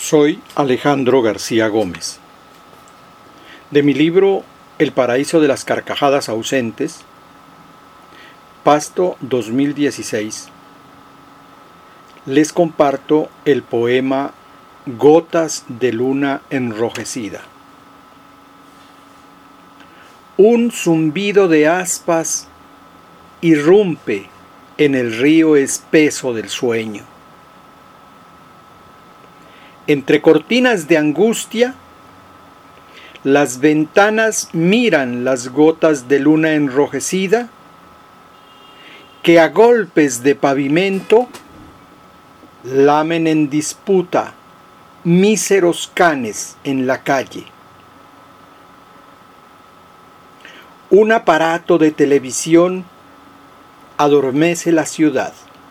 Soy Alejandro García Gómez. De mi libro El paraíso de las carcajadas ausentes, Pasto 2016, les comparto el poema Gotas de luna enrojecida. Un zumbido de aspas irrumpe en el río espeso del sueño. Entre cortinas de angustia, las ventanas miran las gotas de luna enrojecida que a golpes de pavimento lamen en disputa míseros canes en la calle. Un aparato de televisión adormece la ciudad,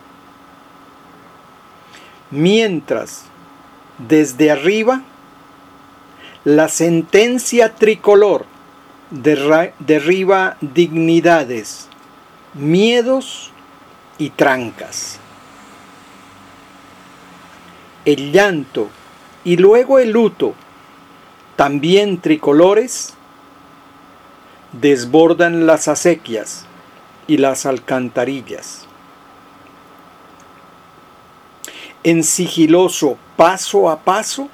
mientras desde arriba la sentencia tricolor derriba dignidades, miedos y trancas. El llanto y luego el luto, también tricolores, desbordan las acequias y las alcantarillas. En sigiloso paso a paso,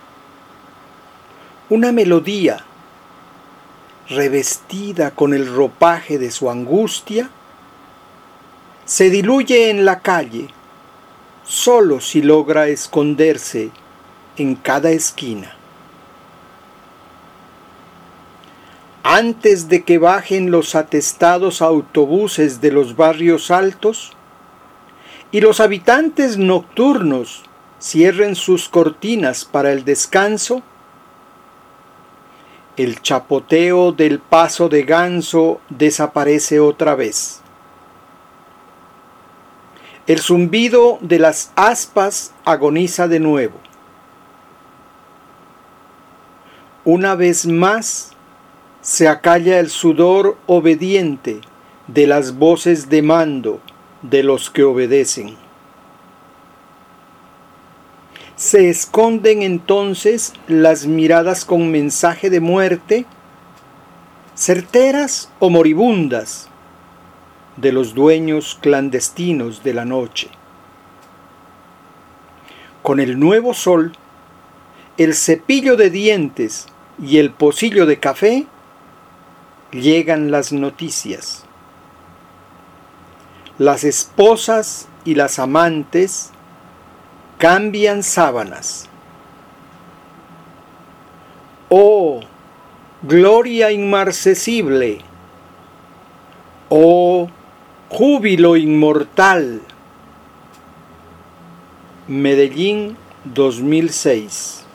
una melodía revestida con el ropaje de su angustia se diluye en la calle solo si logra esconderse en cada esquina. Antes de que bajen los atestados autobuses de los barrios altos y los habitantes nocturnos cierren sus cortinas para el descanso, el chapoteo del paso de ganso desaparece otra vez. El zumbido de las aspas agoniza de nuevo. Una vez más se acalla el sudor obediente de las voces de mando de los que obedecen. Se esconden entonces las miradas con mensaje de muerte, certeras o moribundas, de los dueños clandestinos de la noche. Con el nuevo sol, el cepillo de dientes y el pocillo de café, llegan las noticias. Las esposas y las amantes cambian sábanas. ¡Oh, gloria inmarcesible! ¡Oh, júbilo inmortal! Medellín, 2006.